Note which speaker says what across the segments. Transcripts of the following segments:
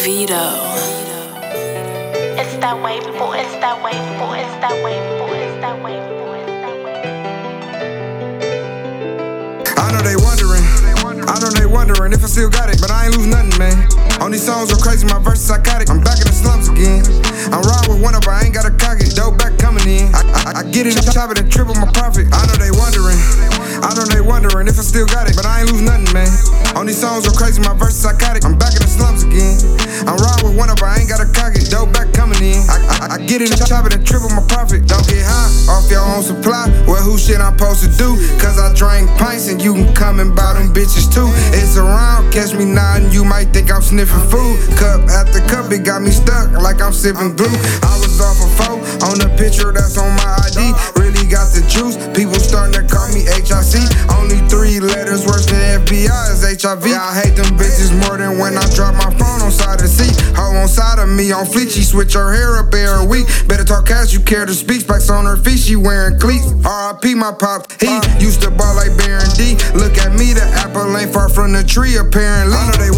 Speaker 1: Vito.
Speaker 2: It's that way, people, it's that way, people, it's that way, people, it's that way, people, it's that way.
Speaker 3: I know they wondering if I still got it, but I ain't lose nothing, man. On these songs go crazy, my verses psychotic. I'm back in the slums again. I'm riding with one up, I ain't got a cock it. Dope back coming in. I get it, chop it and triple my profit. I know they wondering if I still got it, but I ain't lose nothing, man. On these songs go crazy, my verses psychotic. I'm back in the slums again. I'm riding with one up, I ain't got a cock it. Dope back coming in. I get it, chop it and triple my profit. Don't get high off your own supply. Well, who shit I'm supposed to do? Cause I drink pints and you can come and buy them bitches too. It's around, catch me nodding, you might think I'm sniffing food. Cup after cup, it got me stuck like I'm sipping glue. I was off a 4 on the picture that's on my ID. Really got the juice, people starting to call me HIC. Only 3 letters worse than FBI is HIV. I hate them bitches more than when I drop my phone on side of the seat. Hoe on side of me on fleek, she switch her hair up every week. Better talk cash, you care to speak. Specs on her feet, she wearing cleats. RIP my pop, he used to ball like Baron D. Look at me, the apple ain't far from the tree apparently. I know they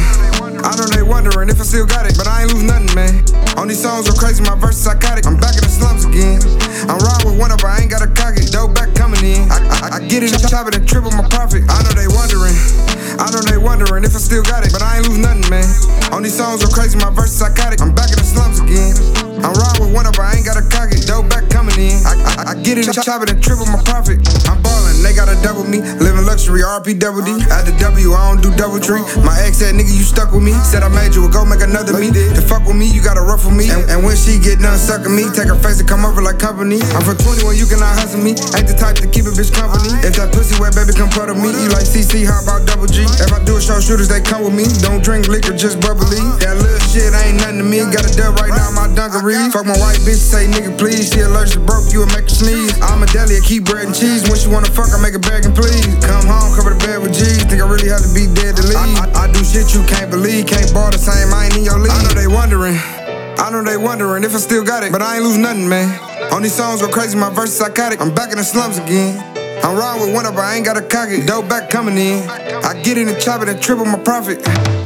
Speaker 3: wondering if I still got it, but I ain't lose nothing, man. On these songs go crazy, my verses psychotic. I'm back in the slums again. I'm riding with one up, I ain't got a cock it. Dope back coming in. I get it, chop it and triple my profit. I know they wondering if I still got it, but I ain't lose nothing, man. On these songs go crazy, my verses psychotic. I'm back in the slums again. I'm riding with one up, I ain't got a cock it. Dope back coming in. I get it, chop it and triple my profit. I'm ballin', they gotta double me. Living luxury, RP double D. At the W, I don't do double tree. My ex said, nigga, you stuck with me. Said I made you, well, go make another me. To fuck with me, you gotta ruffle me. And when she get done sucking me, take her face and come over like company. I'm from 21, you cannot hustle me. Ain't the type to keep a bitch company. If that pussy wet, baby, come puddle me. You like CC, how about double G? If I do a show, shooters, they come with me. Don't drink liquor, just bubbly. That little shit ain't nothing to me. Got a dub right now, my dungarees. Fuck my white bitch, say nigga please. She allergic to broke, you will make her sneeze. I'm a deli, I keep bread and cheese. When she wanna fuck, I make a bag and please. Come home, cover the bed with G's. Think I really have to be dead to leave. I do shit you can't believe. Can't ball the same, I ain't in your league. I know they wondering if I still got it, but I ain't lose nothing, man. On these songs go crazy, my verses psychotic. I'm back in the slums again. I'm riding with one up, I ain't got a cock it. Dope back coming in. I get it and chop it and triple my profit.